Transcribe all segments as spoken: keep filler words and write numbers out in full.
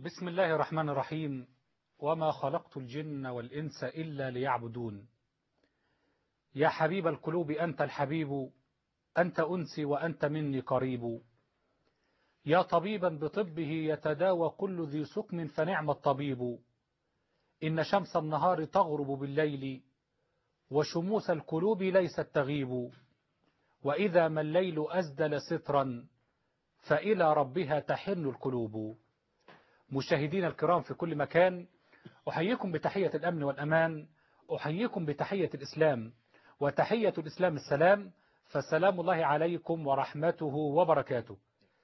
بسم الله الرحمن الرحيم. وما خلقت الجن والإنس إلا ليعبدون. يا حبيب القلوب أنت الحبيب، أنت أنسي وأنت مني قريب. يا طبيبا بطبه يتداوى كل ذي سقم فنعم الطبيب. إن شمس النهار تغرب بالليل، وشموس القلوب ليست تغيب. وإذا ما الليل أزدل سترا، فإلى ربها تحن القلوب. مشاهدين الكرام في كل مكان، أحييكم بتحية الأمن والأمان، أحييكم بتحية الإسلام، وتحية الإسلام السلام، فسلام الله عليكم ورحمته وبركاته.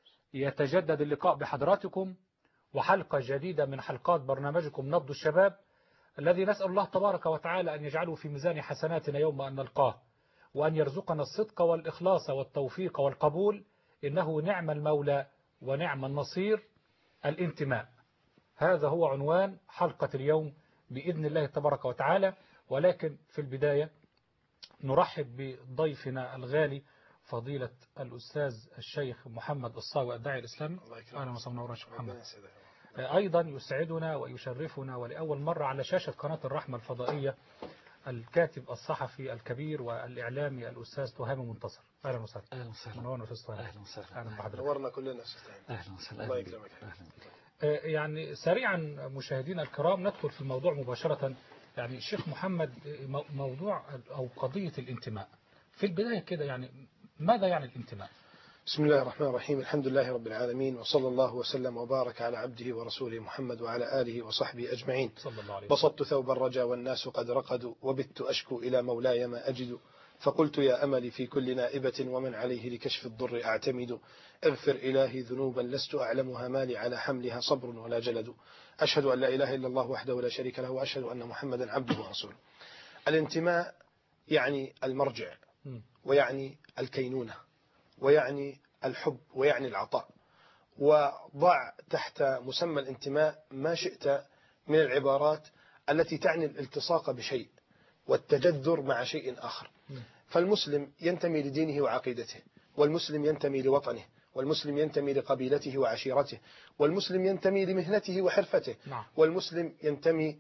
يتجدد اللقاء بحضراتكم وحلقة جديدة من حلقات برنامجكم نبض الشباب، الذي نسأل الله تبارك وتعالى أن يجعله في ميزان حسناتنا يوم أن نلقاه، وأن يرزقنا الصدق والإخلاص والتوفيق والقبول، إنه نعم المولى ونعم النصير. الانتماء، هذا هو عنوان حلقة اليوم بإذن الله تبارك وتعالى. ولكن في البداية نرحب بضيفنا الغالي فضيلة الأستاذ الشيخ محمد الصاوي الداعي الإسلامي. أهلا وسهلا ورحمة محمد. أيضا يسعدنا ويشرفنا ولأول مرة على شاشة قناة الرحمة الفضائية الكاتب الصحفي الكبير والإعلامي الأستاذ تهامي منتصر. أهلا وسهلا. أهلا وسهلا. منورنا أستاذ تهامي. أهلا وسهلا. أهلا بحضرتك. نورنا كلنا أستاذ تهامي. أهلا وسهلا. الله يكرمك. يعني سريعا مشاهدينا الكرام ندخل في الموضوع مباشرة. يعني الشيخ محمد، موضوع أو قضية الانتماء في البداية كده، يعني ماذا يعني الانتماء؟ بسم الله الرحمن الرحيم. الحمد لله رب العالمين، وصلى الله وسلم وبارك على عبده ورسوله محمد وعلى آله وصحبه أجمعين. صلى الله عليه وسلم. بسطت ثوب الرجا والناس قد رقدوا، وبت أشكو إلى مولاي ما أجد، فقلت يا أملي في كل نائبة ومن عليه لكشف الضر أعتمد. اغفر إلهي ذنوبا لست أعلمها، مالي على حملها صبر ولا جلد. أشهد أن لا إله إلا الله وحده لا شريك له، وأشهد أن محمدا عبده ورسوله. الانتماء يعني المرجع، ويعني الكينونة، ويعني الحب، ويعني العطاء. وضع تحت مسمى الانتماء ما شئت من العبارات التي تعني الالتصاق بشيء والتجذر مع شيء آخر. فالمسلم ينتمي لدينه وعقيدته، والمسلم ينتمي لوطنه، والمسلم ينتمي لقبيلته وعشيرته، والمسلم ينتمي لمهنته وحرفته، والمسلم ينتمي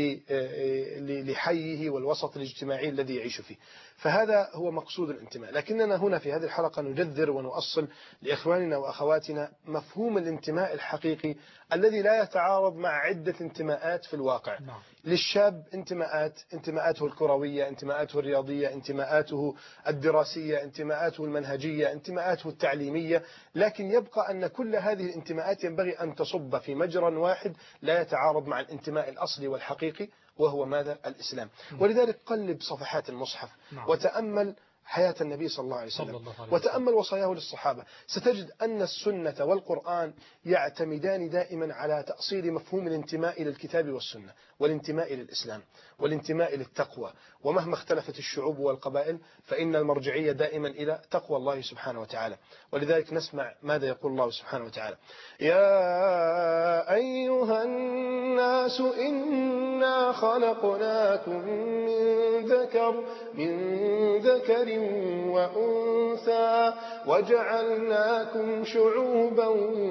لحيه والوسط الاجتماعي الذي يعيش فيه. فهذا هو مقصود الانتماء. لكننا هنا في هذه الحلقة نجذر ونؤصل لإخواننا وأخواتنا مفهوم الانتماء الحقيقي الذي لا يتعارض مع عدة انتماءات في الواقع. للشاب انتماءات، انتماءاته الكروية، انتماءاته الرياضية، انتماءاته الدراسية، انتماءاته المنهجية، انتماءاته التعليمية. لكن يبقى أن كل هذه الانتماءات ينبغي أن تصب في مجرى واحد لا يتعارض مع الانتماء الأصلي والحقيقي، وهو ماذا؟ الإسلام. ولذلك قلب صفحات المصحف وتأمل حياة النبي صلى الله عليه وسلم، وتأمل وصاياه للصحابة، ستجد أن السنة والقرآن يعتمدان دائما على تأصيل مفهوم الانتماء إلى الكتاب والسنة، والانتماء إلى الإسلام، والانتماء إلى التقوى. ومهما اختلفت الشعوب والقبائل فإن المرجعية دائما إلى تقوى الله سبحانه وتعالى. ولذلك نسمع ماذا يقول الله سبحانه وتعالى: يا أيها الناس إنا خلقناكم من ذكر من ذكر وأنثى وجعلناكم شعوبا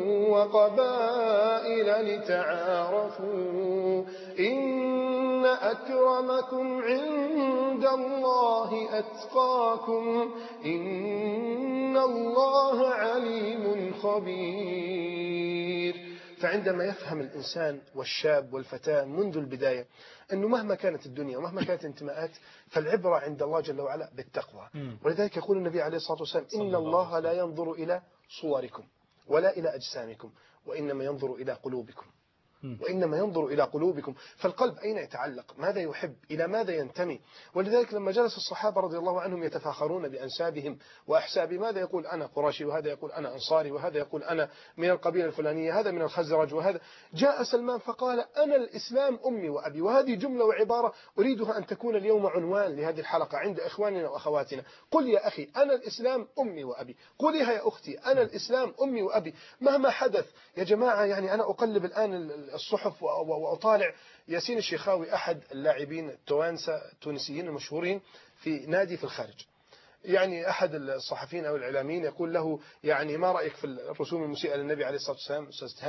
وقبائل لتعارفوا إن أكرمكم عند الله أتقاكم إن الله عليم خبير. فعندما يفهم الإنسان والشاب والفتاة منذ البداية أنه مهما كانت الدنيا ومهما كانت الانتماءات فالعبرة عند الله جل وعلا بالتقوى. ولذلك يقول النبي عليه الصلاة والسلام: إن الله لا ينظر إلى صوركم ولا إلى أجسامكم وإنما ينظر إلى قلوبكم وإنما ينظر إلى قلوبكم. فالقلب أين يتعلق؟ ماذا يحب؟ إلى ماذا ينتمي؟ ولذلك لما جلس الصحابة رضي الله عنهم يتفاخرون بأنسابهم وأحساب، ماذا يقول؟ أنا قرشي، وهذا يقول أنا أنصاري، وهذا يقول أنا من القبيلة الفلانية، هذا من الخزرج، وهذا. جاء سلمان فقال: أنا الإسلام أمي وأبي. وهذه جملة وعبارة أريدها أن تكون اليوم عنوان لهذه الحلقة عند إخواننا وأخواتنا. قل يا أخي أنا الإسلام أمي وأبي، قوليها يا أختي أنا الإسلام أمي وأبي مهما حدث. يا جماعة، يعني أنا أقلب الآن الصحف وأطالع ياسين الشيخاوي أحد اللاعبين التوانسة التونسيين المشهورين في نادي في الخارج. يعني أحد الصحفيين أو الإعلاميين يقول له: يعني ما رأيك في الرسوم المسيئة للنبي عليه الصلاة والسلام أستاذ تهامي؟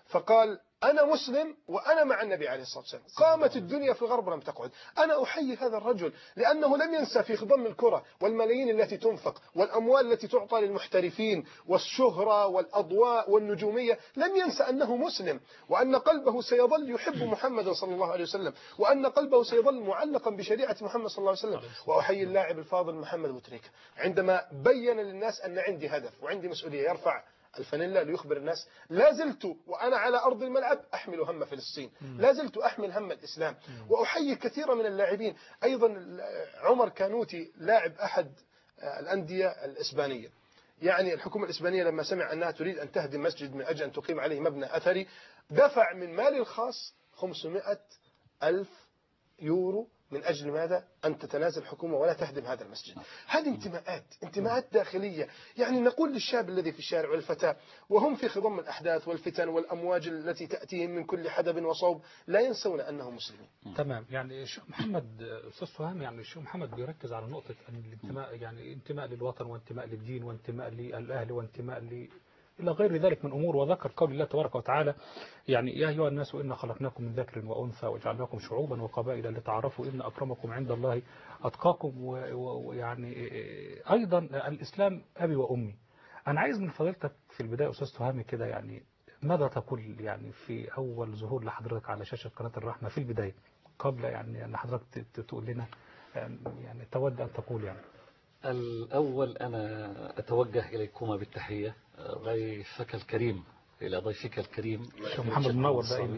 فقال أنا مسلم وأنا مع النبي عليه الصلاة والسلام. قامت الدنيا في الغرب لم تقعد. أنا أحيي هذا الرجل لأنه لم ينسى في خضم الكرة والملايين التي تنفق والأموال التي تعطى للمحترفين والشهرة والأضواء والنجومية، لم ينسى أنه مسلم وأن قلبه سيظل يحب محمد صلى الله عليه وسلم وأن قلبه سيظل معلقا بشريعة محمد صلى الله عليه وسلم. وأحيي اللاعب الفاضل محمد بوتريكة عندما بين للناس أن عندي هدف وعندي مسؤولية، يرفع الفانيلا ليخبر الناس لا زلت وأنا على أرض الملعب أحمل هم فلسطين، لا زلت أحمل هم الإسلام. وأحيي كثيرا من اللاعبين أيضا. عمر كانوتي لاعب أحد الأندية الإسبانية، يعني الحكومة الإسبانية لما سمع أنها تريد أن تهدم مسجد من أجل أن تقيم عليه مبنى أثري دفع من ماله الخاص خمسمائة ألف يورو من أجل ماذا؟ أن تتنازل الحكومة ولا تهدم هذا المسجد. هذه انتماءات انتماءات داخلية. يعني نقول للشاب الذي في الشارع والفتاة وهم في خضم الأحداث والفتن والأمواج التي تأتيهم من كل حدب وصوب لا ينسون أنهم مسلمين. تمام. يعني الشيخ محمد أستاذ سهام، يعني الشيخ محمد بيركز على نقطة أن الانتماء يعني انتماء للوطن وانتماء للدين وانتماء للأهل وانتماء ل إلى غير ذلك من أمور. وذكر قول الله تبارك وتعالى يعني يا أيها الناس إنا خلقناكم من ذكر وأنثى وجعلناكم شعوبا وقبائل لتعارفوا إن أكرمكم عند الله أتقاكم. ويعني أيضا الإسلام أبي وأمي. أنا عايز من فضيلتك في البداية أستاذ تهامي كده، يعني ماذا تقول يعني في أول ظهور لحضرتك على شاشة قناة الرحمة في البداية قبل يعني أن حضرتك تقول لنا يعني تود أن تقول؟ يعني الأول أنا أتوجه إليكما بالتحية، ضيفك الكريم إلى ضيفك الكريم محمد منور دائما،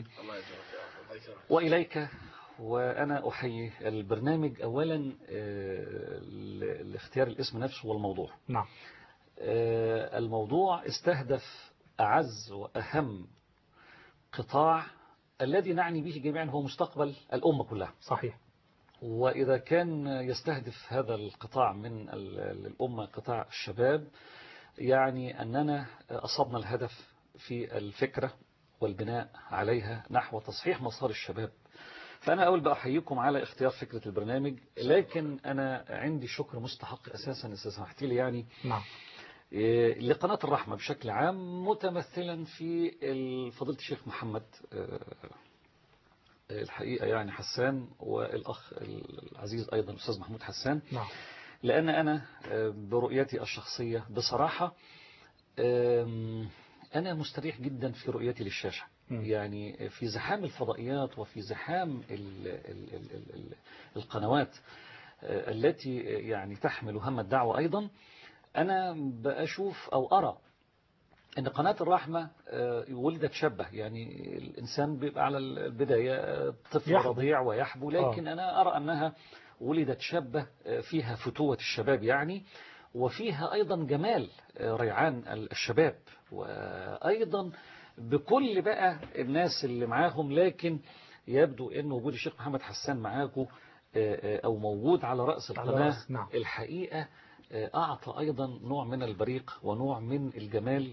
وإليك. وأنا أحيي البرنامج أولا لاختيار الاسم نفسه والموضوع. نعم. الموضوع استهدف أعز وأهم قطاع الذي نعني به جميعا هو مستقبل الأمة كلها. صحيح. وإذا كان يستهدف هذا القطاع من الأمة قطاع الشباب، يعني أننا أصبنا الهدف في الفكرة والبناء عليها نحو تصحيح مسار الشباب. فأنا أول بأحييكم على اختيار فكرة البرنامج، لكن أنا عندي شكر مستحق أساسا إذا سمحت لي يعني نعم لقناة الرحمة بشكل عام، متمثلا في فضيلة الشيخ محمد الحقيقة يعني حسان، والأخ العزيز أيضا الأستاذ محمود حسان. نعم. لأن أنا برؤيتي الشخصية بصراحة أنا مستريح جدا في رؤيتي للشاشة. م. يعني في زحام الفضائيات وفي زحام ال ال ال ال القنوات التي يعني تحمل هم الدعوة أيضا، أنا بأشوف أو أرى أن قناة الرحمة ولدت شابة. يعني الإنسان بيبقى على البداية طفل رضيع ويحبو، لكن آه. أنا أرى أنها ولدت شابة فيها فتوة الشباب يعني، وفيها أيضا جمال ريعان الشباب، وأيضا بكل بقى الناس اللي معاهم. لكن يبدو أن وجود الشيخ محمد حسان معاكم أو موجود على رأس القناة نعم. الحقيقة أعطى أيضا نوع من البريق ونوع من الجمال،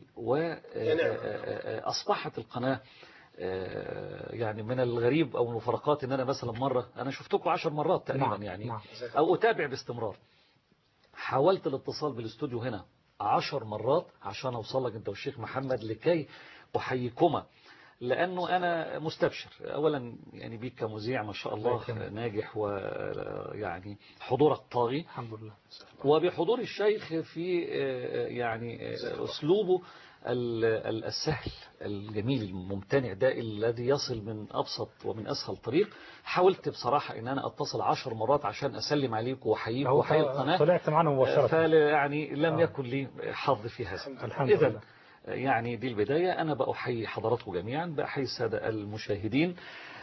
وأصبحت القناة يعني من الغريب أو المفارقات أن أنا مثلا مرة أنا شفتكم عشر مرات تقريبا. نعم. يعني نعم. أو أتابع باستمرار. حاولت الاتصال بالاستوديو هنا عشر مرات عشان أوصل لك أنت والشيخ محمد لكي أحييكما، لأنه أنا مستبشر أولا يعني بيك كمذيع ما شاء الله ناجح، ويعني حضورك طاغي الحمد لله، وبحضور الشيخ في يعني أسلوبه السهل الجميل الممتنع ده الذي يصل من أبسط ومن أسهل طريق. حاولت بصراحة أن أنا أتصل عشر مرات عشان أسلم عليك وأحييك وأحيي القناة، طلعت معنا مباشرة، فيعني لم يكن لي حظ في هذا. الحمد لله. يعني دي البداية. أنا بأحيي حضراتكم جميعا، بأحيي السادة المشاهدين.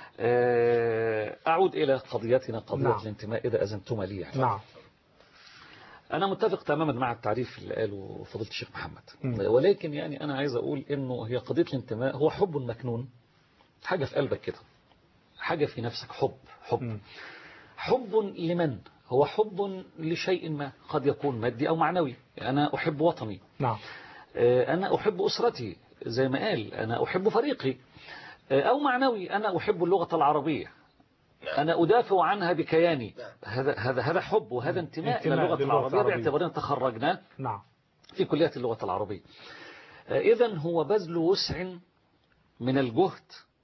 أعود إلى قضيتنا قضية نعم. الانتماء إذا أذنتم لي يعني. نعم. أنا متفق تماما مع التعريف اللي قاله فضيلة الشيخ محمد، م. ولكن يعني أنا عايز أقول إنه هي قضية الانتماء هو حب مكنون، حاجة في قلبك كده، حاجة في نفسك، حب حب م. حب لمن؟ هو حب لشيء ما، قد يكون مادي أو معنوي. أنا أحب وطني، نعم. أنا أحب أسرتي زي ما قال، أنا أحب فريقي. أو معنوي، أنا أحب اللغة العربية، أنا أدافع عنها بكياني. هذا هذا هذا حب وهذا انتماء إلى اللغة العربية باعتبارنا تخرجنا نعم. في كلية اللغة العربية. إذن هو بذل وسع من الجهد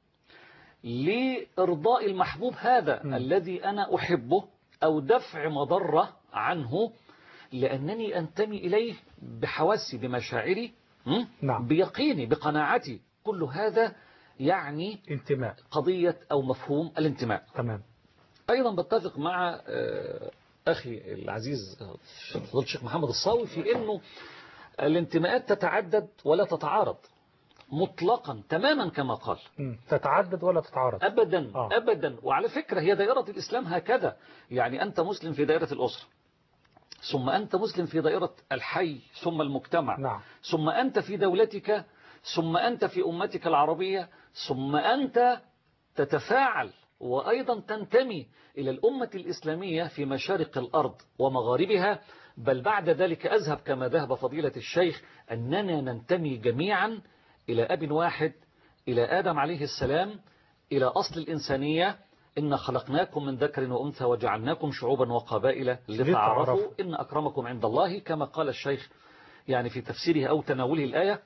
لإرضاء المحبوب هذا م. الذي أنا أحبه أو دفع مضرة عنه لأنني أنتمي إليه بحواسي بمشاعري نعم. بيقيني بقناعتي. كل هذا يعني انتماء قضية أو مفهوم الانتماء. تمام. أيضا بتفق مع أخي العزيز فضيلة الشيخ محمد الصاوي في أنه الانتماءات تتعدد ولا تتعارض مطلقا تماما كما قال. تتعدد ولا تتعارض أبدا آه. أبدا. وعلى فكرة هي دائرة الإسلام هكذا، يعني أنت مسلم في دائرة الأسرة، ثم أنت مسلم في دائرة الحي، ثم المجتمع نعم. ثم أنت في دولتك، ثم أنت في أمتك العربية، ثم أنت تتفاعل وأيضا تنتمي إلى الأمة الإسلامية في مشارق الأرض ومغاربها. بل بعد ذلك أذهب كما ذهب فضيلة الشيخ أننا ننتمي جميعا إلى أب واحد، إلى آدم عليه السلام، إلى أصل الإنسانية. إن خلقناكم من ذكر وأنثى وجعلناكم شعوبا وقبائل لتعارفوا إن أكرمكم عند الله، كما قال الشيخ يعني في تفسيره أو تناوله الآية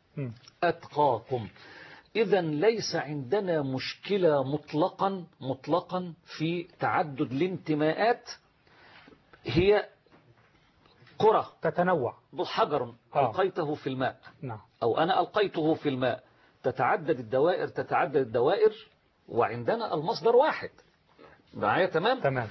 أتقاكم. إذا ليس عندنا مشكلة مطلقا مطلقا في تعدد الانتماءات. هي كرة تتنوع، حجر ألقيته في الماء نعم. أو أنا ألقيته في الماء، تتعدد الدوائر تتعدد الدوائر وعندنا المصدر واحد. معايا تمام؟ تمام.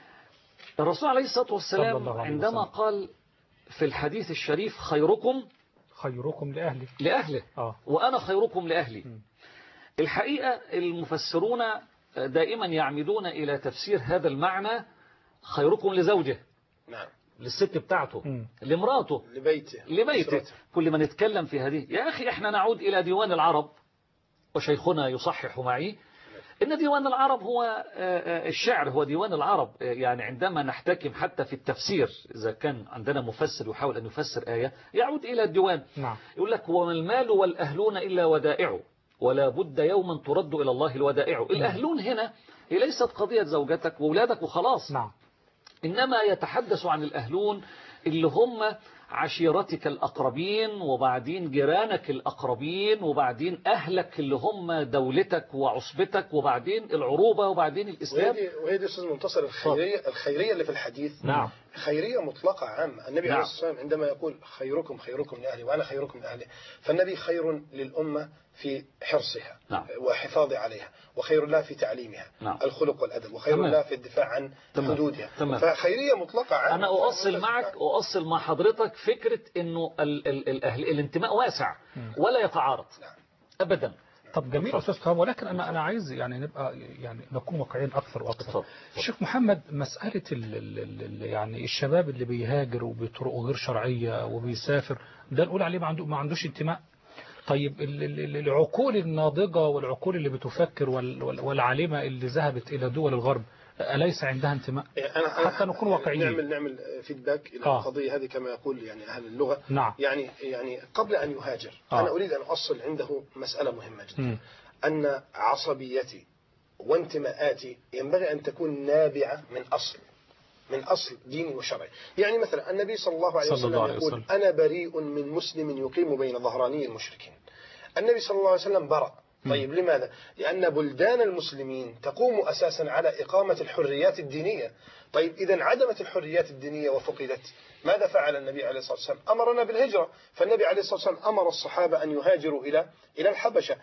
الرسول عليه الصلاة والسلام عندما قال في الحديث الشريف خيركم خيركم لأهله لأهله آه. وأنا خيركم لأهلي. م. الحقيقة المفسرون دائما يعمدون إلى تفسير هذا المعنى خيركم لزوجه، نعم، للست بتاعته، م. لمراته، لبيته لبيته. كل ما نتكلم في هذه يا أخي إحنا نعود إلى ديوان العرب، وشيخنا يصحح معي إن ديوان العرب هو الشعر، هو ديوان العرب. يعني عندما نحتكم حتى في التفسير، إذا كان عندنا مفسر يحاول أن يفسر آية يعود إلى الديوان. نعم. يقول لك وما المال والأهلون إلا ودائع ولا بد يوما ترد إلى الله الودائع. نعم. الأهلون هنا هي ليست قضية زوجتك وأولادك وخلاص. نعم. إنما يتحدث عن الأهلون اللي هم عشيرتك الأقربين، وبعدين جيرانك الأقربين، وبعدين أهلك اللي هم دولتك وعصبتك، وبعدين العروبة، وبعدين الإسلام. وهي دي أستاذ منتصر الخيرية الخيرية اللي في الحديث. نعم. خيرية مطلقة عامة. النبي نعم. عليه الصلاة والسلام عندما يقول خيركم خيركم لأهلي وأنا خيركم لأهلي، فالنبي خير للأمة في حرصها. نعم. وحفاظ عليها، وخير لها في تعليمها. نعم. الخلق والأدب، وخير لها في الدفاع عن تمام. حدودها. تمام. فخيرية مطلقة عامة. أنا أؤصل معك أؤصل مع حضرتك فكرة إنه ال ال ال الانتماء واسع ولا يتعارض. نعم. أبدا. طب جميل أستاذ كرام، ولكن أنا أنا عايز يعني نبقى يعني نكون واقعيين أكثر وأكثر. الشيخ محمد، مسألة ال ال يعني الشباب اللي بيهاجر وبطرق غير شرعية وبيسافر، ده نقول عليه ما عنده ما عندوش انتماء؟ طيب العقول الناضجة والعقول اللي بتفكر والعالمة اللي ذهبت إلى دول الغرب أليس عندها انتماء؟ أنا حتى نكون واقعيين. نعمل نعمل فيدباك إلى آه. القضية هذه كما يقول يعني أهل اللغة. نعم. يعني يعني قبل أن يهاجر آه. أنا أريد أن أصل عنده مسألة مهمة جدا. م. أن عصبيتي وانتماءاتي ينبغي أن تكون نابعة من أصل من أصل ديني وشرعي. يعني مثلا النبي صلى الله عليه وسلم الله يقول وسلم. أنا بريء من مسلم يقيم بين ظهراني المشركين. النبي صلى الله عليه وسلم برأ. طيب لماذا؟ لأن بلدان المسلمين تقوم أساسا على إقامة الحريات الدينية. طيب إذا انعدمت الحريات الدينية وفقدت، ماذا فعل النبي عليه الصلاة والسلام؟ أمرنا بالهجرة. فالنبي عليه الصلاة والسلام أمر الصحابة أن يهاجروا إلى إلى الحبشة،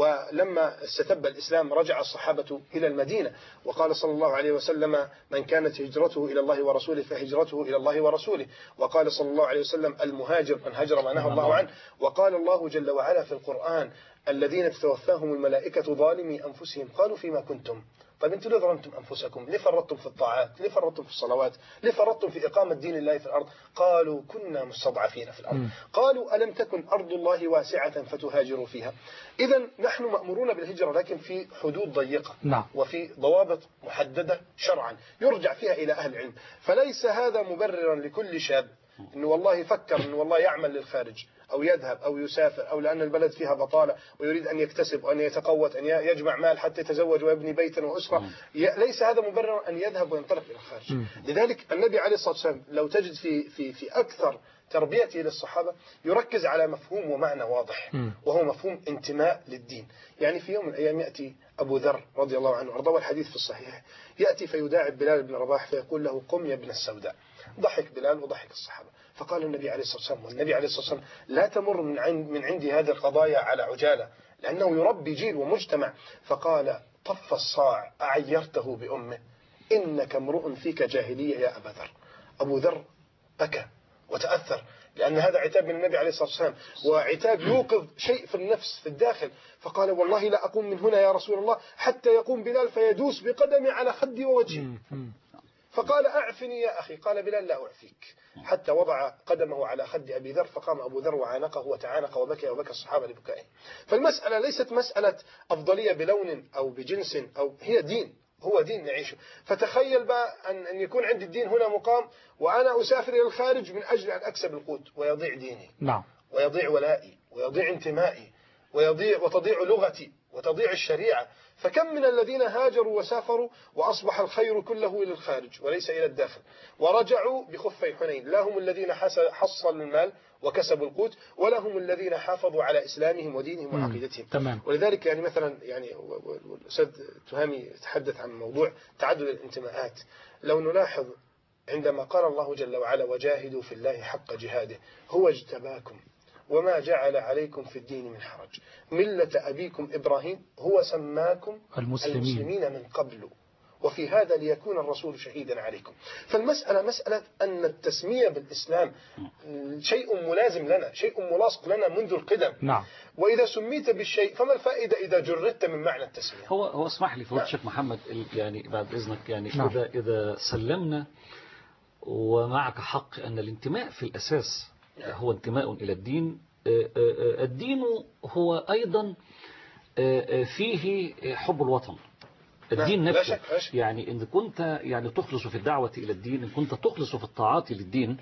ولما استتب الإسلام رجع الصحابة إلى المدينة، وقال صلى الله عليه وسلم من كانت هجرته إلى الله ورسوله فهجرته إلى الله ورسوله، وقال صلى الله عليه وسلم المهاجر من هجر ما نهى الله عنه، وقال الله جل وعلا في القرآن الذين تتوفاهم الملائكة ظالمي أنفسهم قالوا فيما كنتم. طيب انتم ليه ظلمتم أنفسكم؟ ليه فرطتم في الطاعات؟ ليه فرطتم في الصلوات؟ ليه فرطتم في إقامة دين الله في الأرض؟ قالوا كنا مستضعفين في الأرض. م. قالوا ألم تكن أرض الله واسعة فتهاجروا فيها؟ إذا نحن مأمورون بالهجرة لكن في حدود ضيقة. نعم. وفي ضوابط محددة شرعا يرجع فيها إلى أهل العلم. فليس هذا مبررا لكل شاب إنه والله يفكر إنه والله يعمل للخارج أو يذهب أو يسافر، أو لأن البلد فيها بطالة ويريد أن يكتسب وأن يتقوت أن يجمع مال حتى يتزوج ويبني بيتا وأسرة، ليس هذا مبرر أن يذهب وينطلق إلى الخارج. لذلك النبي عليه الصلاة والسلام لو تجد في في في أكثر تربيته للصحابة يركز على مفهوم ومعنى واضح، وهو مفهوم انتماء للدين. يعني في يوم من الأيام يأتي أبو ذر رضي الله عنه وارضاه، الحديث في الصحيح، يأتي فيداعب بلال بن رباح فيقول له قم يا ابن السوداء. ضحك بلال وضحك الصحابة، فقال النبي عليه الصلاة والسلام، والنبي عليه الصلاة والسلام لا تمر من عند من عندي هذه القضايا على عجالة، لأنه يربي جيل ومجتمع. فقال طف الصاع أعيرته بأمه، إنك امرؤ فيك جاهلية يا أبا ذر. أبو ذر بكى وتأثر، لأن هذا عتاب من النبي عليه الصلاة والسلام، وعتاب يوقظ شيء في النفس في الداخل. فقال والله لا أقوم من هنا يا رسول الله حتى يقوم بلال فيدوس بقدمي على خدي ووجهي. فقال أعفني يا أخي. قال بلال لا أعفيك، حتى وضع قدمه على خد أبي ذر، فقام أبو ذر وعانقه وتعانق وبكى وبكى الصحابة لبكائه. فالمسألة ليست مسألة أفضلية بلون أو بجنس، أو هي دين، هو دين نعيشه. فتخيل بقى أن أن يكون عندي الدين هنا مقام، وأنا أسافر إلى الخارج من أجل أن أكسب القوت، ويضيع ديني، نعم، ويضيع ولائي، ويضيع انتمائي، ويضيع وتضيع لغتي، وتضيع الشريعة. فكم من الذين هاجروا وسافروا وأصبح الخير كله إلى الخارج وليس إلى الداخل، ورجعوا بخفي حنين، لا هم الذين حصلوا المال وكسبوا القوت، ولا هم الذين حافظوا على إسلامهم ودينهم وعقيدتهم. تمام. ولذلك يعني مثلا يعني الأستاذ تهامي يتحدث عن موضوع تعدد الانتماءات. لو نلاحظ عندما قال الله جل وعلا وجاهدوا في الله حق جهاده، هو اجتباكم وما جعل عليكم في الدين من حرج، ملة أبيكم إبراهيم هو سماكم المسلمين, المسلمين من قبل وفي هذا ليكون الرسول شهيدا عليكم. فالمسألة مسألة أن التسمية بالإسلام شيء ملازم لنا، شيء ملاصق لنا منذ القدم. نعم. وإذا سميت بالشيء فما الفائدة إذا جردت من معنى التسمية؟ هو هو اسمح لي فضيلة الشيخ محمد، يعني بعد إذنك، يعني نعم. إذا إذا سلمنا ومعك حق أن الانتماء في الأساس هو انتماء إلى الدين، الدين هو أيضا فيه حب الوطن، الدين نفسه. يعني إن كنت يعني تخلص في الدعوة إلى الدين، إن كنت تخلص في الطاعات للدين،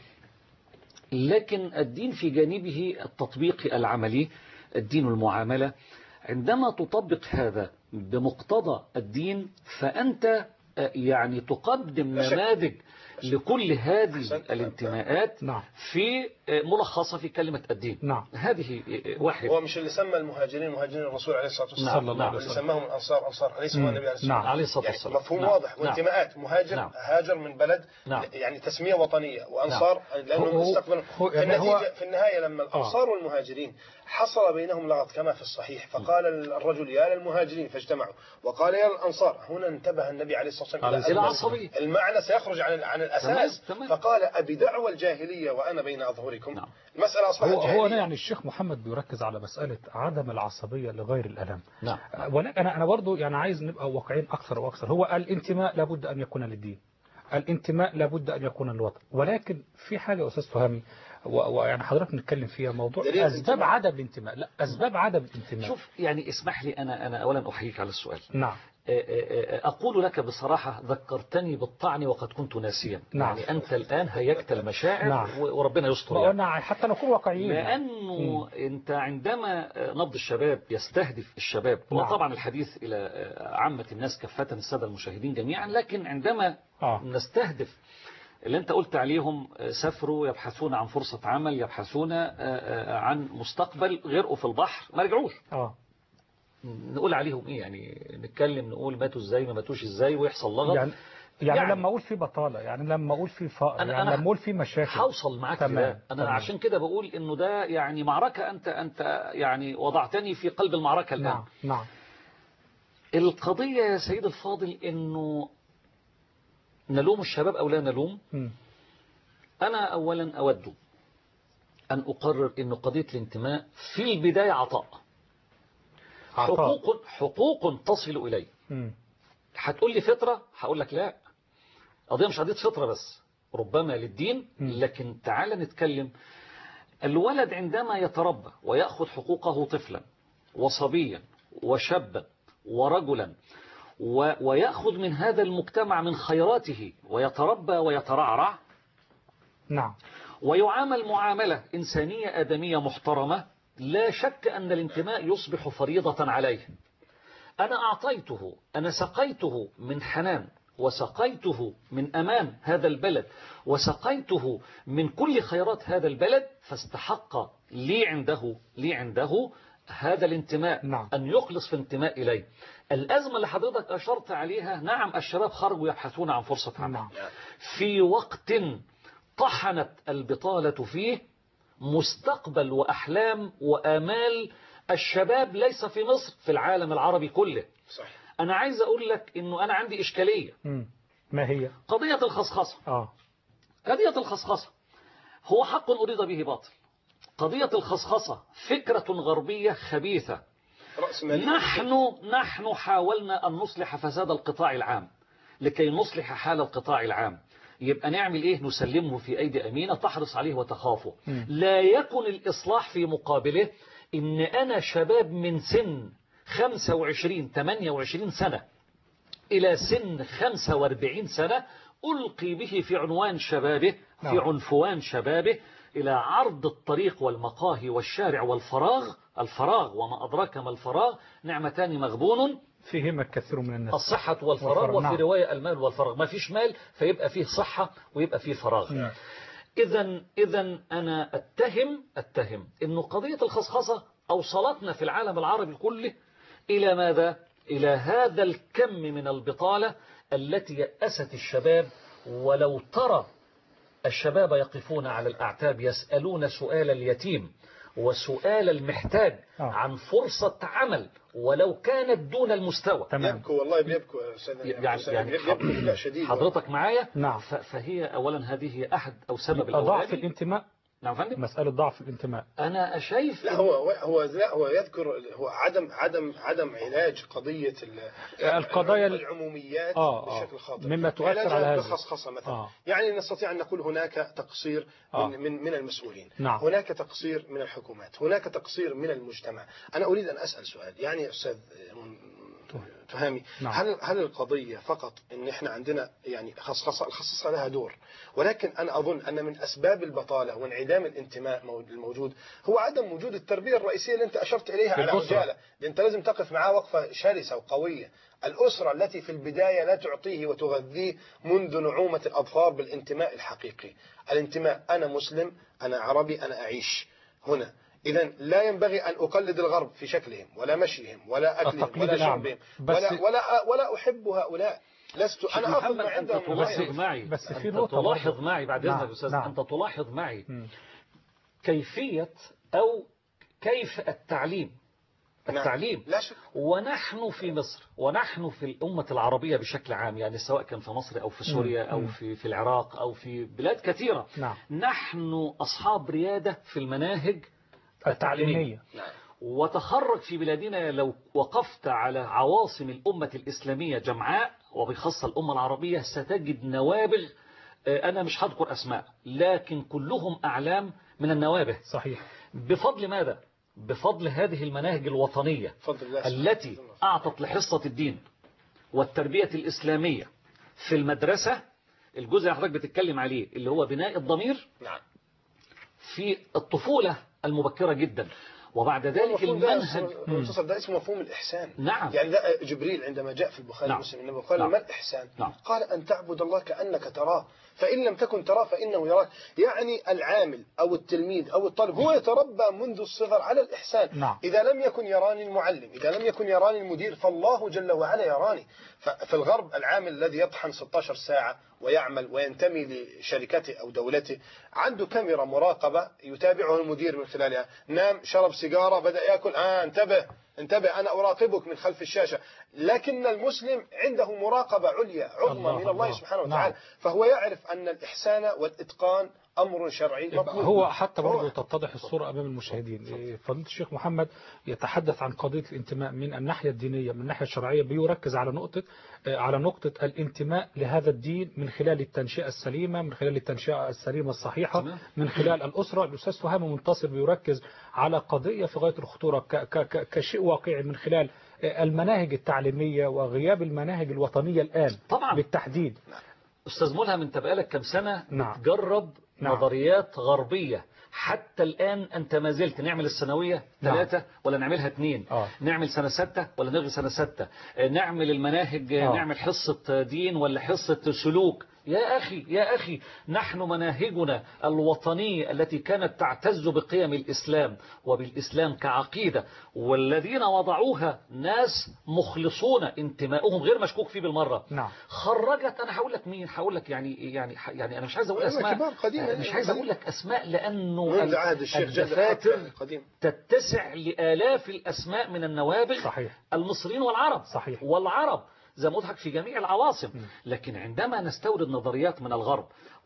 لكن الدين في جانبه التطبيق العملي، الدين المعاملة. عندما تطبق هذا بمقتضى الدين فأنت يعني تقدم نماذج لكل هذه الانتماءات. نعم. في ملخصة في كلمة الدين. نعم. هذه واحد. هو مش اللي سمى المهاجرين مهاجرين الرسول عليه الصلاة والسلام؟ نعم. نعم. اللي سماهم الأنصار أنصار أليس هو النبي عليه الصلاة والسلام؟ عليه الصلاة والسلام. يعني مفهوم نعم. واضح. نعم. وانتماءات مهاجر. نعم. هاجر من بلد. نعم. يعني تسمية وطنية، وأنصار نعم. لأنهم استقبلوا في النتيجة. هو... في النهاية لما الأنصار آه. والمهاجرين حصل بينهم لغط كما في الصحيح، فقال الرجل يا للمهاجرين فاجتمعوا، وقال يا للأنصار. هنا انتبه النبي عليه الصلاة والسلام إلى العصبية، المعنى سيخرج عن عن الأساس. تمام. فقال أبي دعوى الجاهلية وأنا بين أظهركم. نعم. المسألة أصبحت هو, جاهلية. هو يعني الشيخ محمد بيركز على مسألة عدم العصبية لغير الألم. نعم. ولكن أنا أنا برضو يعني عايز نبقى واقعين أكثر وأكثر. هو الانتماء لابد أن يكون للدين، الانتماء لابد أن يكون للوطن، ولكن في حاجة أستاذ فهمي ويعني حضرتك نتكلم فيها، موضوع أسباب عدم الانتماء. لا، أسباب عدم الانتماء. شوف، يعني اسمح لي، أنا أنا أولا أحييك على السؤال. نعم. أقول لك بصراحة ذكرتني بالطعن وقد كنت ناسيا. نعم. يعني أنت الآن هيجت المشاعر. نعم. وربنا يستر يعني. يعني حتى نكون واقعيين، لأنه م. أنت عندما نبض الشباب يستهدف الشباب. نعم. وطبعا الحديث إلى عامة الناس كافة، السادة المشاهدين جميعا، لكن عندما آه. نستهدف اللي أنت قلت عليهم سافروا يبحثون عن فرصة عمل، يبحثون عن مستقبل، غرقوا في البحر ما رجعوش. آه. نقول عليهم ايه؟ يعني نتكلم نقول ماتوا ازاي ما ماتوش ازاي ويحصل لغط. يعني, يعني, يعني لما اقول في بطالة، يعني لما اقول في فقر، أنا يعني أنا لما اقول في مشاكل، هوصل معاك تمام. كده. انا تمام. عشان كده بقول انه ده يعني معركة، انت انت يعني وضعتني في قلب المعركة الان. نعم. نعم. القضية يا سيد الفاضل انه نلوم الشباب او لا نلوم. م. انا اولا اود ان اقرر انه قضية الانتماء في البداية عطاء. حقوق حقوق تصل إليه. هتقول لي فطرة، هقول لك لا، قضية مش قضية فطرة بس، ربما للدين. م. لكن تعال نتكلم. الولد عندما يتربى ويأخذ حقوقه طفلا وصبيا وشابا ورجلا، ويأخذ من هذا المجتمع من خيراته ويتربى ويترعرع. نعم. ويعامل معاملة إنسانية آدمية محترمة، لا شك أن الانتماء يصبح فريضة عليه. أنا أعطيته، أنا سقيته من حنان، وسقيته من أمان هذا البلد، وسقيته من كل خيرات هذا البلد، فاستحق لي عنده لي عنده هذا الانتماء. نعم. أن يخلص في الانتماء إليه. الأزمة اللي حضرتك أشرت عليها، نعم الشباب خرجوا يبحثون عن فرصة عمل. نعم. في وقت طحنت البطالة فيه مستقبل وأحلام وآمال الشباب، ليس في مصر، في العالم العربي كله. صحيح. أنا عايز أقول لك إنه أنا عندي إشكالية. مم. ما هي؟ قضية الخصخصة. آه. قضية الخصخصة هو حق أريد به باطل. قضية الخصخصة فكرة غربية خبيثة. نحن نحن حاولنا أن نصلح فساد القطاع العام لكي نصلح حال القطاع العام. يبقى نعمل إيه؟ نسلمه في أيدي أمينة تحرص عليه وتخافه. م. لا يكن الإصلاح في مقابله إن أنا شباب من سن خمسة وعشرين ثمانية وعشرين سنة إلى سن خمسة وأربعين سنة ألقي به في عنوان شبابه، في عنفوان شبابه، إلى عرض الطريق والمقاهي والشارع والفراغ. الفراغ وما أدراك ما الفراغ، نعمتان مغبون فيهما الكثير من الناس، الصحة والفراغ. وفي نعم. رواية المال والفراغ، ما فيش مال فيبقى فيه صحة ويبقى فيه فراغ. إذن إذن أنا أتهم أتهم إنه قضية الخصخصة أوصلتنا في العالم العربي كله إلى ماذا؟ إلى هذا الكم من البطالة التي يأست الشباب. ولو ترى الشباب يقفون على الأعتاب يسألون سؤال اليتيم وسؤال المحتاج آه. عن فرصة عمل ولو كانت دون المستوى. تمام. يبكوا والله بيبكوا يعني, يعني يبكوا شديد. حضرتك معايا؟ نعم. فهي أولا هذه هي أحد أو سبب ضعف الانتماء. نعم فندم. مسألة ضعف الانتماء. أنا شايف لا هو هو لا هو يذكر هو عدم عدم عدم علاج قضية القضايا العموميات آه بشكل خاطئ مما تؤثر على هذا الخصخصة مثلا. آه. يعني نستطيع أن نقول هناك تقصير آه. من من من المسؤولين. نعم. هناك تقصير من الحكومات، هناك تقصير من المجتمع. أنا أريد أن أسأل سؤال، يعني أستاذ تهامي، نعم. هل هل القضية فقط إن إحنا عندنا يعني خصخصة؟ الخصخصة لها دور، ولكن أنا أظن أن من أسباب البطالة وانعدام الانتماء الموجود هو عدم وجود التربية الرئيسية اللي أنت أشرت إليها على عجالة. أنت لازم تقف معاه وقفة شرسة وقوية. الأسرة التي في البداية لا تعطيه وتغذيه منذ نعومة الأظفار بالانتماء الحقيقي. الانتماء، أنا مسلم، أنا عربي، أنا أعيش هنا. إذن لا ينبغي أن أقلد الغرب في شكلهم ولا مشيهم ولا أكلهم ولا شربهم ولا, ولا, ولا أحب هؤلاء. لست أنا أخذ ما عندهم. تلاحظ معي بس في نقطة تلاحظ معي بعد إذنك أستاذ. نعم. أنت تلاحظ معي م. كيفية أو كيف التعليم التعليم لا شك. ونحن في مصر ونحن في الأمة العربية بشكل عام، يعني سواء كان في مصر أو في سوريا أو في في العراق أو في بلاد كثيرة. نعم. نحن أصحاب ريادة في المناهج التعليمية. نعم. وتخرج في بلادنا لو وقفت على عواصم الأمة الإسلامية جمعاء وبخاصة الأمة العربية ستجد نوابغ، أنا مش هذكر أسماء لكن كلهم أعلام من النوابغ. صحيح. بفضل ماذا؟ بفضل هذه المناهج الوطنية التي أعطت لحصة الدين والتربية الإسلامية في المدرسة. الجزء اللي حضرتك بتتكلم عليه اللي هو بناء الضمير في الطفولة المبكرة جدا، وبعد ذلك المنهج المنتصف ده اسمه مفهوم الإحسان. نعم. يعني ده جبريل عندما جاء في البخاري ومسلم نعم. إنه قال نعم. ما الإحسان؟ نعم. قال أن تعبد الله كأنك تراه فإن لم تكن تراه فإنه يراك. يعني العامل أو التلميذ أو الطالب هو يتربى منذ الصغر على الإحسان. نعم. إذا لم يكن يراني المعلم، إذا لم يكن يراني المدير، فالله جل وعلا يراني. في الغرب العامل الذي يطحن ستة عشر ساعة ويعمل وينتمي لشركته أو دولته عنده كاميرا مراقبة يتابعه المدير من خلالها. نام، شرب سيجارة، بدأ يأكل، آه انتبه انتبه أنا أراقبك من خلف الشاشة. لكن المسلم عنده مراقبة عليا عظمى من الله سبحانه وتعالى. نعم. فهو يعرف أن الإحسان والإتقان أمر شرعي مطلوب. هو حتى برضه تتضح الصورة أمام المشاهدين. فضيلة الشيخ محمد يتحدث عن قضية الانتماء من الناحية الدينية، من الناحية الشرعية بيركز على نقطة على نقطة الانتماء لهذا الدين من خلال التنشئة السليمة، من خلال التنشئة السليمة الصحيحة، من خلال الأسرة. الأستاذ فهامي منتصر بيركز على قضية في غاية الخطورة كشيء واقعي من خلال المناهج التعليمية وغياب المناهج الوطنية الآن طبعا بالتحديد. أستاذ ملهم أنت بقالك كم سنة نعم. تجرب نعم. نظريات غربية. حتى الآن أنت ما زلت نعمل السنوية ثلاثة نعم. ولا نعملها اثنين آه. نعمل سنة ستة ولا نلغي سنة ستة، نعمل المناهج آه. نعمل حصة دين ولا حصة سلوك. يا أخي يا أخي نحن مناهجنا الوطنية التي كانت تعتز بقيم الإسلام وبالإسلام كعقيدة، والذين وضعوها ناس مخلصون انتماؤهم غير مشكوك فيه بالمرة. نعم. خرجت، أنا هقول لك مين، هقول لك يعني يعني يعني أنا مش عايز أقول أسماء، مش عايز أقول لك أسماء لأنه الدفاتر تتسع لآلاف الأسماء من النوابغ صحيح. المصريين والعرب. صحيح. والعرب زي ما قلت في جميع العواصم. لكن عندما نستورد نظريات من الغرب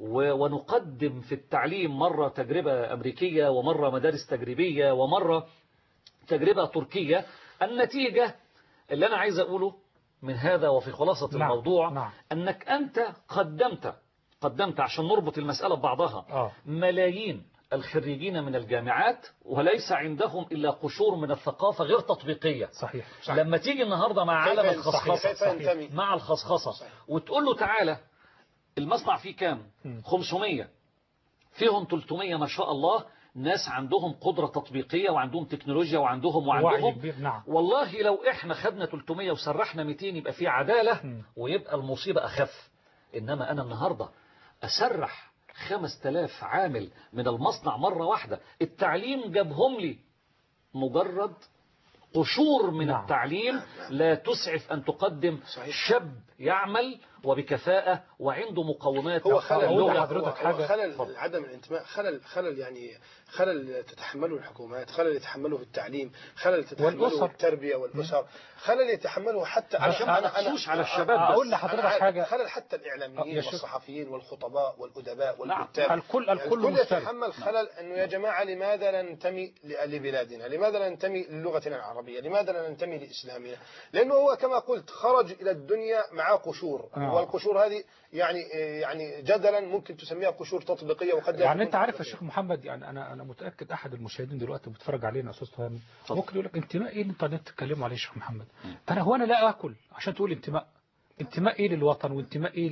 ونقدم في التعليم مرة تجربة أمريكية ومرة مدارس تجريبية ومرة تجربة تركية، النتيجة اللي أنا عايز أقوله من هذا وفي خلاصة نعم. الموضوع نعم. أنك أنت قدمت قدمت عشان نربط المسألة ببعضها آه. ملايين الخريجين من الجامعات وليس عندهم إلا قشور من الثقافة غير تطبيقية. صحيح. صحيح. لما تيجي النهاردة مع عالم الخصخصة مع الخصخصة وتقول له تعالى المصنع فيه كام؟ خمسمية، فيهم ثلاثمية ما شاء الله ناس عندهم قدرة تطبيقية وعندهم تكنولوجيا وعندهم وعندهم نعم. والله لو احنا خدنا ثلاثمية وسرحنا مئتين يبقى في عدالة م. ويبقى المصيبة أخف. إنما أنا النهاردة أسرح خمس تلاف عامل من المصنع مرة واحدة، التعليم جابهم لي مجرد قشور من نعم. التعليم لا تسعف أن تقدم صحيح. شاب يعمل وبكفاءة وعنده مقومات. هو خلل هو حضرتك حاجة خلل عدم الانتماء، خلل خلل يعني خلل تتحمله الحكومات، خلل يتحمله التعليم، خلل تتحمله والأسر. التربية والأسر، خلل يتحمله حتى عشان أنا أنا على الشباب. أقول لحضرتك حاجة، خلل حتى الإعلاميين والصحفيين والخطباء والأدباء والكتاب. نعم. الكل الكل يعني يتحمل خلل إنه يا جماعة لماذا لا ننتمي لبلادنا؟ لماذا لا ننتمي للغتنا العربية؟ لماذا لا ننتمي لإسلامنا؟ لأنه هو كما قلت خرج إلى الدنيا معاه قشور آه. والقشور هذه يعني يعني جدلا ممكن تسميها قشور تطبيقية وقد يعني أنت عارف يا شيخ محمد، يعني أنا أنا متأكد أحد المشاهدين دلوقتي بيتفرج علينا أستاذ فهمي ممكن يقول لك انتماء إيه اللي أنت تتكلموا عليه يا شيخ محمد؟ أنا هو أنا لا آكل عشان تقول انتماء انتماء إيه للوطن وانتماء إيه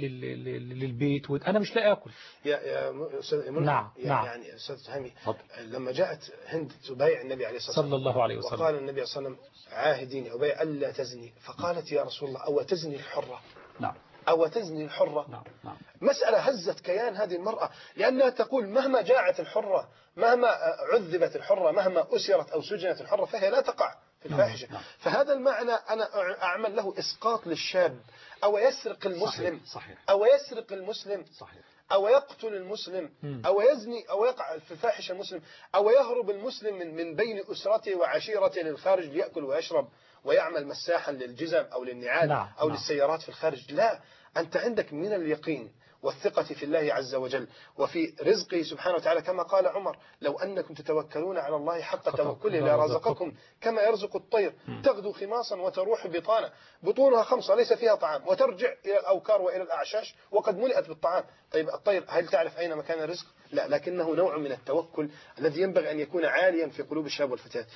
للبيت وأنا مش لا آكل. يا يا أستاذ نعم نعم يعني أستاذ فهمي لما جاءت هند تبايع النبي عليه الصلاة والسلام صلى الله عليه وسلم وقال النبي صلى الله عليه وسلم عاهديني أبايع ألا تزني، فقالت يا رسول الله أو تزني الحرة؟ نعم. أو تزني الحرة؟ نعم. نعم. مسألة هزت كيان هذه المرأة، لأنها تقول مهما جاعت الحرة، مهما عذبت الحرة، مهما أسرت أو سجنت الحرة، فهي لا تقع في الفاحشة. نعم. فهذا المعنى أنا أعمل له إسقاط للشاب. أو يسرق المسلم صحيح. صحيح. أو يسرق المسلم صحيح. أو يقتل المسلم أو يزني أو يقع في الفاحشة المسلم أو يهرب المسلم من من بين أسرته وعشيرته للخارج ليأكل ويشرب ويعمل مساحا للجزم أو للنعال نعم. أو نعم. للسيارات في الخارج. لا، أنت عندك من اليقين والثقة في الله عز وجل وفي رزقه سبحانه وتعالى، كما قال عمر لو أنكم تتوكلون على الله حق توكله لرزقكم كما يرزق الطير تغدو خماصا وتروح بطانا بطونها خمسة ليس فيها طعام وترجع إلى الأوكار وإلى الأعشاش وقد ملئت بالطعام. طيب الطير هل تعرف أين مكان الرزق؟ لا، لكنه نوع من التوكل الذي ينبغي أن يكون عاليا في قلوب الشباب والفتيات.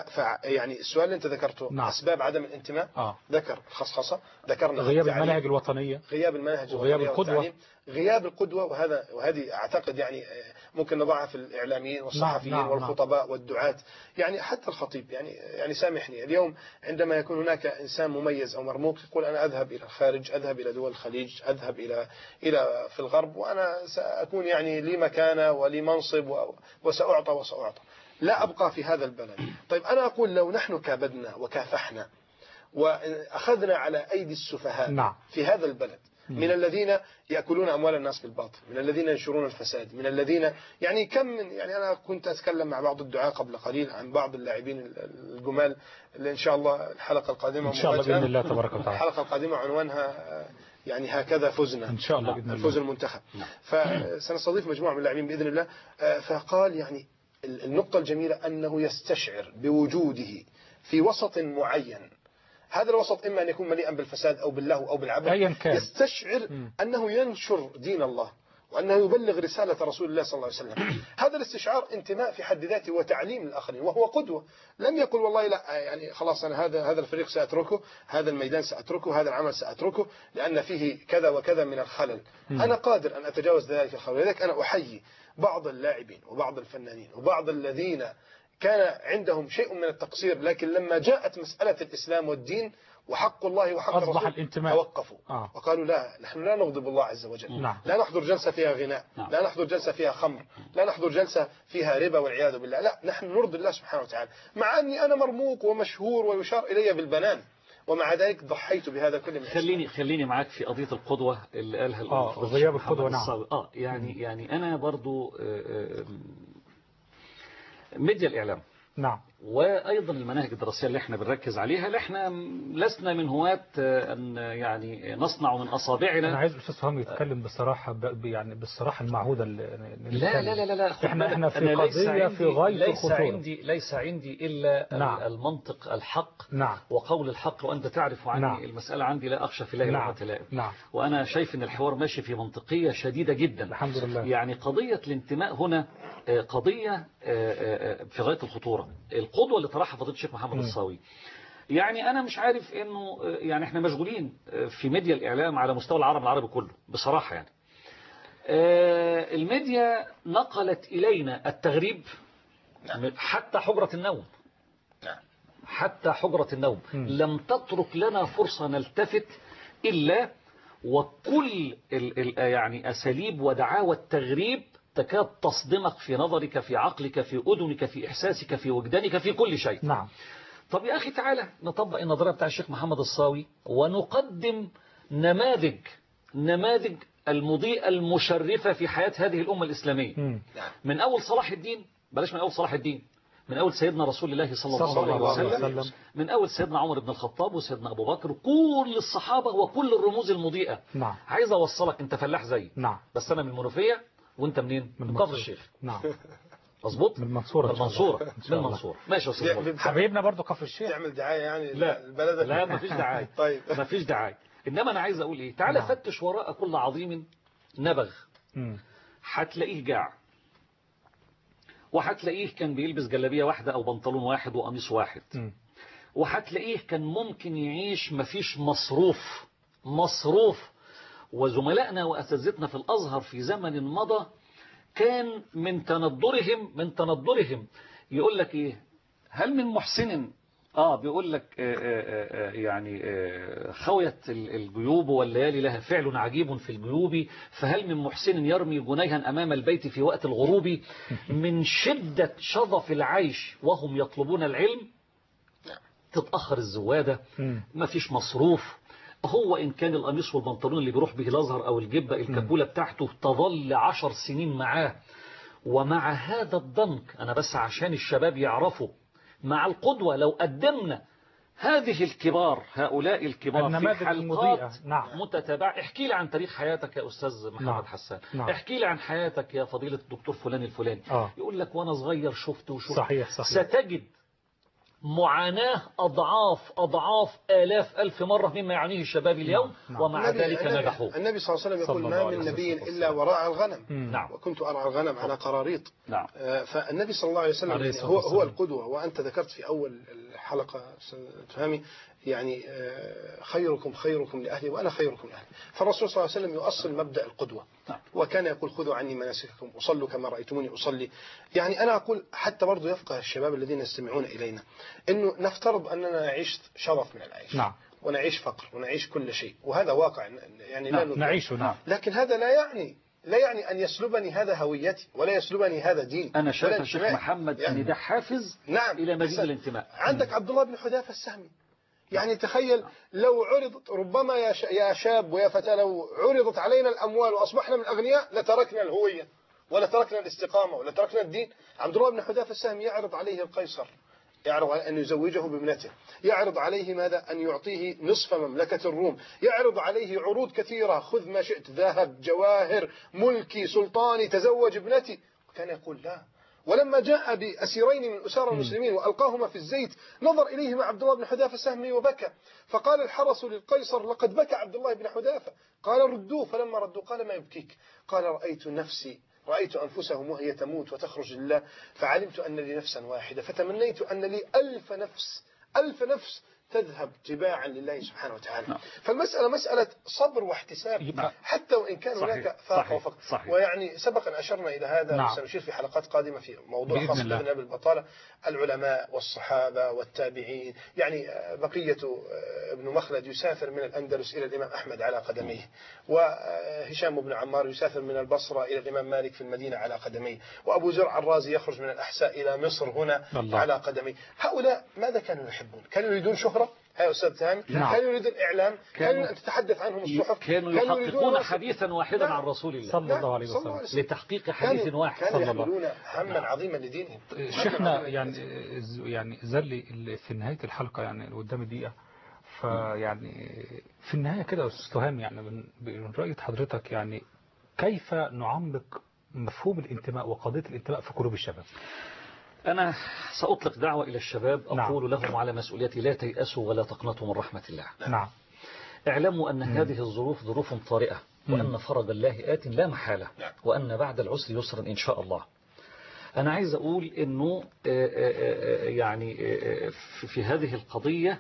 يعني السؤال اللي أنت ذكرته نعم. أسباب عدم الانتماء آه. ذكر الخصخصة، ذكرنا غياب المناهج الوطنية، غياب المناهج وغياب القدوة، غياب القدوة، وهذا وهذه أعتقد يعني ممكن نضعها في الإعلاميين والصحفيين نعم. والخطباء والدعاة، يعني حتى الخطيب. يعني يعني سامحني، اليوم عندما يكون هناك إنسان مميز أو مرموق يقول أنا أذهب إلى الخارج، أذهب إلى دول الخليج، أذهب إلى إلى في الغرب وأنا سأكون يعني لي مكانة ولي منصب وسأعطى وسأعطى، لا أبقى في هذا البلد. طيب أنا أقول لو نحن كابدنا وكافحنا وأخذنا على أيدي السفهاء نعم. في هذا البلد من الذين يأكلون أموال الناس بالباطل، من الذين ينشرون الفساد، من الذين يعني كم من يعني أنا كنت أتكلم مع بعض الدعاة قبل قليل عن بعض اللاعبين الجمال اللي إن شاء الله الحلقة القادمة إن شاء الله بإذن الله تبارك وتعالى الحلقة القادمة عنوانها يعني هكذا فزنا إن شاء الله بإذن الله فوز المنتخب. فسنستضيف مجموعة من اللاعبين بإذن الله. فقال يعني النقطة الجميلة أنه يستشعر بوجوده في وسط معين، هذا الوسط إما أن يكون مليئا بالفساد أو باللهو أو بالعبث، يستشعر م. أنه ينشر دين الله وأنه يبلغ رسالة رسول الله صلى الله عليه وسلم. هذا الاستشعار انتماء في حد ذاته وتعليم للآخرين، وهو قدوة. لم يقل والله لا يعني خلاص أنا هذا هذا الفريق سأتركه، هذا الميدان سأتركه، هذا العمل سأتركه لأن فيه كذا وكذا من الخلل. أنا قادر أن أتجاوز ذلك الخلل. لذلك أنا أحيي بعض اللاعبين وبعض الفنانين وبعض الذين كان عندهم شيء من التقصير، لكن لما جاءت مسألة الإسلام والدين وحق الله وحق الرسول توقفوا آه. وقالوا لا، نحن لا نغضب الله عز وجل. نعم. لا نحضر جلسة فيها غناء. نعم. لا نحضر جلسة فيها خمر. لا نحضر جلسة فيها ربا والعياذ بالله. لا، نحن نرضي الله سبحانه وتعالى، مع أني أنا مرموق ومشهور ويشار إلي بالبنان، ومع ذلك ضحيت بهذا كله. خليني خليني معاك في قضية القدوة اللي قالها اه غياب القدوة. نعم. اه يعني يعني أنا برضو ميديا الإعلام نعم وأيضا المناهج الدراسية اللي احنا بنركز عليها، اللي احنا لسنا من هواة أن يعني نصنع من أصابعنا. أنا عايز الأستاذ فهمي يتكلم بصراحة يعني بالصراحة المعهودة. لا لا لا لا لا احنا احنا في قضية في غاية الخطورة. ليس عندي ليس عندي إلا نعم. المنطق الحق نعم. وقول الحق، وأنت تعرف عني نعم. المسألة عندي لا أخشى في الله لومة لائم. نعم. وأنا شايف أن الحوار ماشي في منطقية شديدة جدا. الحمد لله. يعني قضية الانتماء هنا قضية في غاية الخطورة. القدوة اللي طرحها فضيلة الشيخ محمد الصاوي، يعني أنا مش عارف إنه يعني إحنا مشغولين في ميديا الإعلام على مستوى العالم العربي كله بصراحة. يعني الميديا نقلت إلينا التغريب حتى حجرة النوم، حتى حجرة النوم لم تترك لنا فرصة نلتفت إلا وكل يعني أساليب ودعاوى التغريب تكاد تصدمك في نظرك، في عقلك، في أذنك، في إحساسك، في وجدانك، في كل شيء. نعم. طب يا أخي تعالى نطبق النظرية بتاع الشيخ محمد الصاوي ونقدم نماذج نماذج المضيئة المشرفة في حياة هذه الأمة الإسلامية. م. من أول صلاح الدين، بلاش من أول صلاح الدين، من أول سيدنا رسول الله صلى الله عليه وسلم، من أول سيدنا عمر بن الخطاب وسيدنا أبو بكر، كل الصحابة وكل الرموز المضيئة. نعم. عايز أوصلك أنت فلاح زي. نعم. بس أنا من المنوفية وأنت منين؟ من كفر الشيخ. نعم. مظبوط. من المنصورة. من المنصورة. من المنصورة. ماشي يا استاذ. حبيبنا برضه كفر الشيخ. تعمل دعاية يعني؟ لا البلد لا ما فيش دعاية. طيب ما فيش دعاية. إنما أنا عايز أقول إيه؟ تعالى نعم. فتش وراء كل عظيم نبغ. هتلاقيه جاع، وهتلاقيه كان بيلبس جلابية واحدة أو بنطلون واحد وقميص واحد، وهتلاقيه كان ممكن يعيش مفيش مصروف مصروف. وزملائنا وأساتذتنا في الأزهر في زمن مضى كان من تندرهم من تندرهم يقول لك إيه؟ هل من محسن آه بيقول لك آه آه آه يعني آه خويت الجيوب والليالي لها فعل عجيب في الجيوب، فهل من محسن يرمي جنيها أمام البيت في وقت الغروب؟ من شدة شظف العيش وهم يطلبون العلم تتأخر الزوادة، ما فيش مصروف. هو إن كان القميص والبنطلون اللي بيروح به الأزهر أو الجبة الكبولة بتاعته تظل عشر سنين معاه. ومع هذا الضنك، أنا بس عشان الشباب يعرفوا، مع القدوة لو قدمنا هذه الكبار هؤلاء الكبار في حلقات نعم. متتابعة. احكي لي عن تاريخ حياتك يا أستاذ محمد نعم. حسان نعم. احكي لي عن حياتك يا فضيلة الدكتور فلان الفلاني. آه. يقول لك وأنا صغير شفت وشفت. صحيح صحيح. ستجد معاناة أضعاف أضعاف آلاف ألف مرة مما يعنيه الشباب اليوم. نعم. ومع النبي ذلك نجحوا. النبي صلى الله عليه وسلم يقول ما من نبي إلا وراء الغنم. نعم. وكنت أرعى الغنم على قراريط. نعم. فالنبي صلى الله عليه وسلم يعني هو هو القدوة. وأنت ذكرت في أول الحلقة فهمي يعني خيركم خيركم لأهلي وأنا خيركم لأهلي. فالرسول صلى الله عليه وسلم يؤصل مبدأ القدوة. نعم. وكان يقول خذوا عني مناسككم أصلوا كما رأيتموني أصلي. يعني أنا أقول حتى برضو يفقه الشباب الذين يستمعون إلينا إنه نفترض أننا نعيش شرف من العيش. نعم. ونعيش فقر ونعيش كل شيء، وهذا واقع يعني لا نعم. نعيشه. نعم. لكن هذا لا يعني لا يعني أن يسلبني هذا هويتي ولا يسلبني هذا دين. أنا شايف يا شيخ محمد يعني أن ده حافز نعم. إلى مزيد الانتماء. عندك عبد الله بن حذافة السهمي، يعني تخيل لو عرضت ربما يا شاب ويا فتاة لو عرضت علينا الأموال وأصبحنا من الأغنياء لتركنا الهوية ولا تركنا الاستقامة ولا تركنا الدين. عبد الله بن حذافة السهمي يعرض عليه القيصر، يعرض عليه أن يزوجه بابنته، يعرض عليه ماذا؟ أن يعطيه نصف مملكة الروم، يعرض عليه عروض كثيرة، خذ ما شئت، ذهب، جواهر، ملكي، سلطاني، تزوج ابنتي. وكان يقول لا، ولما جاء بأسيرين من أسار المسلمين وألقاهما في الزيت نظر إليهما عبد الله بن حذافة سهمي وبكى، فقال الحرس للقيصر لقد بكى عبد الله بن حذافة، قال ردوه، فلما ردوا قال ما يبكيك؟ قال رأيت نفسي رأيت أنفسهم وهي تموت وتخرج لله، فعلمت أن لي نفسا واحدة، فتمنيت أن لي ألف نفس ألف نفس تذهب تباعا لله سبحانه وتعالى. نعم. فالمسألة مسألة صبر واحتساب، نعم. حتى وإن كان هناك فاقة وفقر. ويعني سبقا أشرنا إلى هذا، نعم. وسنشير في حلقات قادمة في موضوع خاص بإذن الله بالبطالة، العلماء والصحابة والتابعين. يعني بقية ابن مخلد يسافر من الأندلس إلى الإمام أحمد على قدميه، وهشام بن عمار يسافر من البصرة إلى الإمام مالك في المدينة على قدميه، وأبو زرع الرازي يخرج من الأحساء إلى مصر هنا الله. على قدميه. هؤلاء ماذا كانوا يحبون؟ كانوا يريدون شهرة؟ هاي أستاذ تهامي، نعم. كانوا يريدون الإعلام، كانوا أن تتحدث عنهم الصحف، كانوا يحققون حديثا واحدا نعم. عن رسول الله صلى الله عليه وسلم لتحقيق حديث كانوا واحد، كانوا يحملون هما نعم. عظيما لدينهم. شيخنا يعني يعني زلي في نهاية الحلقة يعني قدام دقيقة، فيعني في النهاية كده أستاذ تهامي يعني من رأي حضرتك يعني كيف نعمق مفهوم الانتماء وقضية الانتماء في قلوب الشباب؟ أنا سأطلق دعوة إلى الشباب أقول نعم. لهم على مسؤوليتي لا تيأسوا ولا تقنطوا من رحمة الله. نعم. اعلموا أن م. هذه الظروف ظروف طارئة، وأن فرج الله آت لا محالة، وأن بعد العسر يسرا إن شاء الله. أنا عايز أقول أنه يعني في هذه القضية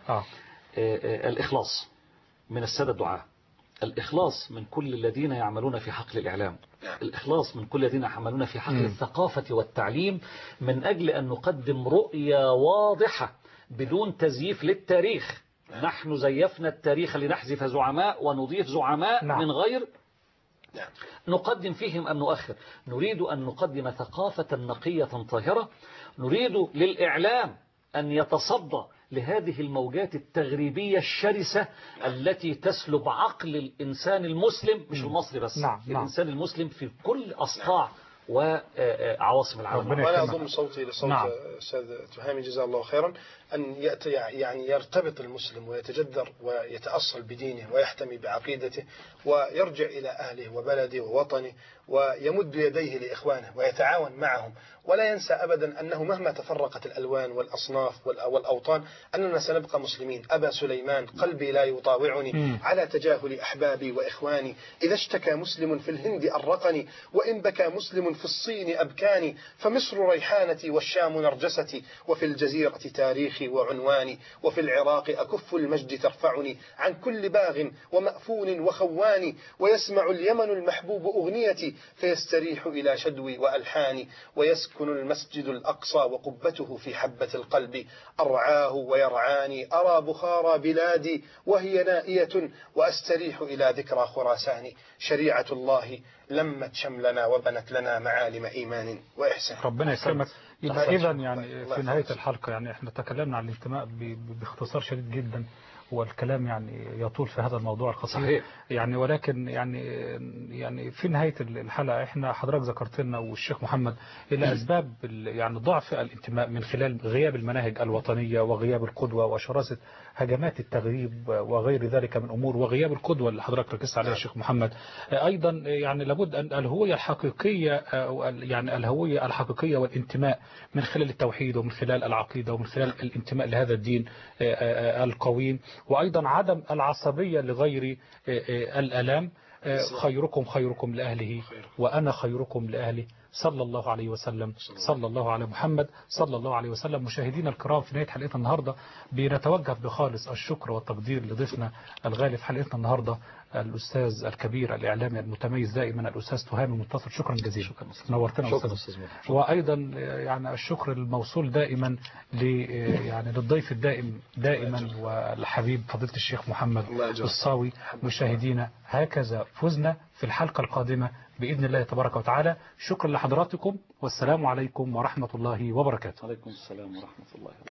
الإخلاص من السادة الدعاة، الإخلاص من كل الذين يعملون في حقل الإعلام، الإخلاص من كل الذين يعملون في حقل الثقافة والتعليم، من أجل أن نقدم رؤية واضحة بدون تزييف للتاريخ. نحن زيفنا التاريخ لنحذف زعماء ونضيف زعماء نعم. من غير نقدم فيهم أم نؤخر. نريد أن نقدم ثقافة نقية طاهرة، نريد للإعلام أن يتصدى لهذه الموجات التغريبية الشرسة التي تسلب عقل الإنسان المسلم، مش المصري بس، نعم. الإنسان المسلم في كل أصقاع وعواصم العالم. وأنا أضم صوتي لصوت نعم. أستاذ تهامي جزاه الله خيرا، أن يأتي يعني يرتبط المسلم ويتجذر ويتأصل بدينه ويحتمي بعقيدته ويرجع إلى أهله وبلده ووطنه ويمد يديه لإخوانه ويتعاون معهم، ولا ينسى أبدا أنه مهما تفرقت الألوان والأصناف والأوطان أننا سنبقى مسلمين. أبا سليمان قلبي لا يطاوعني على تجاهل أحبابي وإخواني، إذا اشتكى مسلم في الهند أرقني، وإن بكى مسلم في الصين أبكاني، فمصر ريحانتي والشام نرجستي، وفي الجزيرة تاريخي وعنواني، وفي العراق أكف المجد ترفعني عن كل باغ ومأفون وخواني، ويسمع اليمن المحبوب أغنيتي فيستريح إلى شدوي وألحاني، ويسكن المسجد الأقصى وقبته في حبة القلب، أرعاه ويرعاني، أرى بخارى بلادي وهي نائية، وأستريح إلى ذكرى خراساني، شريعة الله لمت شملنا وبنت لنا معالم إيمان وإحسان. ربنا يكرمك. يبقى إذا يعني في نهاية الحلقة يعني احنا تكلمنا عن الانتماء باختصار شديد جدا، والكلام يعني يطول في هذا الموضوع القصير صحيح. يعني ولكن يعني يعني في نهاية الحلقة احنا حضرتك ذكرت لنا والشيخ محمد إلى أسباب يعني ضعف الانتماء من خلال غياب المناهج الوطنية وغياب القدوة وشراسة هجمات التغريب وغير ذلك من أمور، وغياب القدوة اللي حضرتك ركزت عليها الشيخ محمد. أيضا يعني لابد أن الهوية الحقيقية يعني الهوية الحقيقية والانتماء من خلال التوحيد ومن خلال العقيدة ومن خلال الانتماء لهذا الدين القويم، وأيضا عدم العصبية لغير الألام. خيركم خيركم لأهله وأنا خيركم لأهلي، صلى الله عليه وسلم، صلى الله على محمد صلى الله عليه وسلم. مشاهدينا الكرام، في نهاية حلقتنا النهاردة بنتوجه بخالص الشكر والتقدير لضيفنا الغالي في حلقتنا النهاردة الأستاذ الكبير الإعلامي المتميز دائما الأستاذ تهامي منتصر. شكرا جزيلا، نورتنا أستاذ. وأيضا يعني الشكر الموصول دائما ل يعني للضيف الدائم دائما والحبيب فضيلة الشيخ محمد الصاوي. مشاهدينا هكذا فزنا في الحلقة القادمة بإذن الله تبارك وتعالى. شكرا لحضراتكم والسلام عليكم ورحمة الله وبركاته. عليكم السلام ورحمة الله.